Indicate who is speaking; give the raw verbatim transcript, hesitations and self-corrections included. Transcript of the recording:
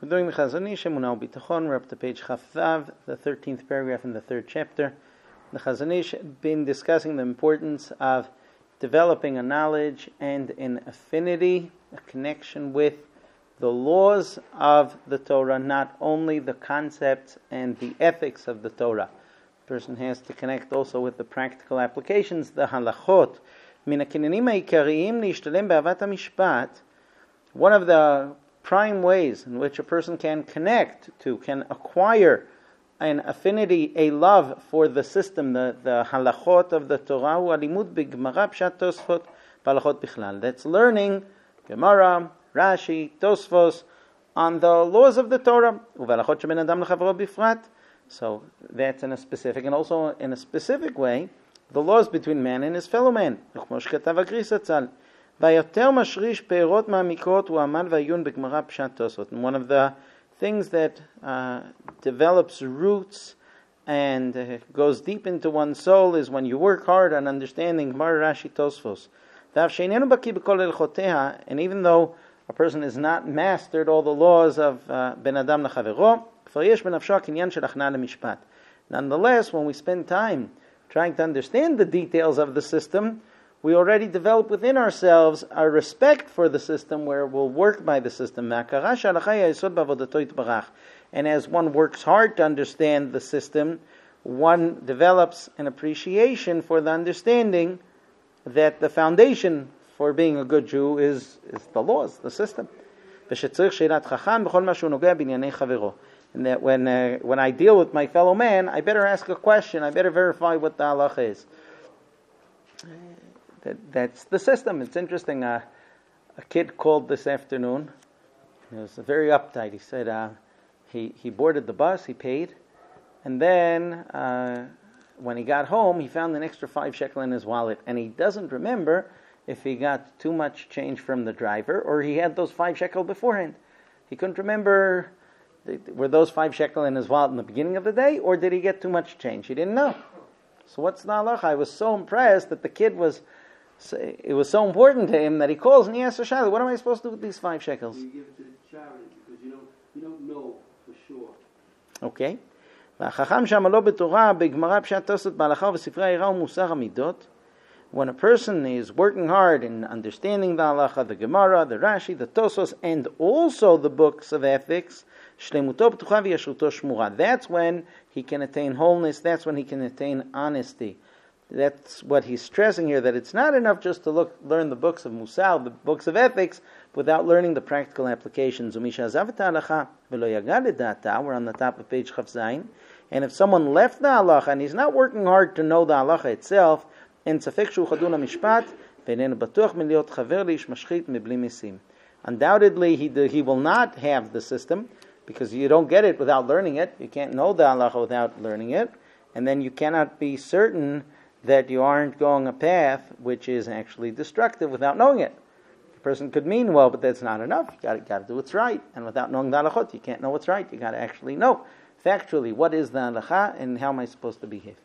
Speaker 1: We're doing the Chazon Ish, Emunah U'Bitachon. We're up to page Chaf-Vav, the thirteenth paragraph in the third chapter. The Chazon Ish been discussing the importance of developing a knowledge and an affinity, a connection with the laws of the Torah, not only the concepts and the ethics of the Torah. A person has to connect also with the practical applications, the halachot. Min ha'kinyanim ha'ikariim leishtalem be'avat ha'mishpat. One of the prime ways in which a person can connect to, can acquire an affinity, a love for the system, the, the halachot of the Torah, hu alimud b'gemara pshat tosfot b'halachot bichlal. That's learning Gemara, Rashi, Tosfos, on the laws of the Torah, u'v'halachot sheben adam l'chavro bifrat. So that's in a specific, and also in a specific way, the laws between man and his fellow man. וכמו שכתב הגריס זצ"ל, ויותר משריש פירות מעמיקות הוא עמל ועיון בגמרא פשט תוספות. And one of the things that uh, develops roots and uh, goes deep into one's soul is when you work hard on understanding Gemara, Rashi, Tosfos. ואף שאיננו בקיא בכל הלכותיה, and even though a person has not mastered all the laws of uh, בין אדם לחברו, כבר יש בנפשו הקניין של הכנעה למשפט. Nonetheless, when we spend time trying to understand the details of the system, we already develop within ourselves a respect for the system where we'll work by the system. And as one works hard to understand the system, one develops an appreciation for the understanding that the foundation for being a good Jew is, is the laws, the system. And that when uh, when I deal with my fellow man, I better ask a question, I better verify what the halacha is. That, that's the system. It's interesting. Uh, a kid called this afternoon. He was very uptight. He said uh, he, he boarded the bus, he paid, and then uh, when he got home, he found an extra five shekel in his wallet, and he doesn't remember if he got too much change from the driver or he had those five shekel beforehand. He couldn't remember, were those five shekel in his wallet in the beginning of the day, or did he get too much change? He didn't know. So what's the halacha? I was so impressed that the kid was, it was so important to him that he calls and he asks Shayla, what am I supposed to do with these five shekels?
Speaker 2: You give it to the charity because you don't, you don't know for sure.
Speaker 1: Okay. והחכם שם לא בתורה, בגמרא פשט תוספות בהלכה ובספרי העירה ומוסר המידות. When a person is working hard in understanding the halacha, the Gemara, the Rashi, the Tosos, and also the books of ethics, shlemuto b'tucha v'yashruto shmura. That's when he can attain wholeness. That's when he can attain honesty. That's what he's stressing here, that it's not enough just to look, learn the books of Musar, the books of ethics, without learning the practical applications. We're on the top of page Chaf Zayin. And if someone left the halacha and he's not working hard to know the halacha itself, undoubtedly he, he will not have the system, because you don't get it without learning it. You can't know the halacha without learning it. And then you cannot be certain that you aren't going a path which is actually destructive without knowing it. A person could mean well, but that's not enough. You got got to do what's right. And without knowing the halachot, you can't know what's right. You got to actually know factually what is the halacha and how am I supposed to behave.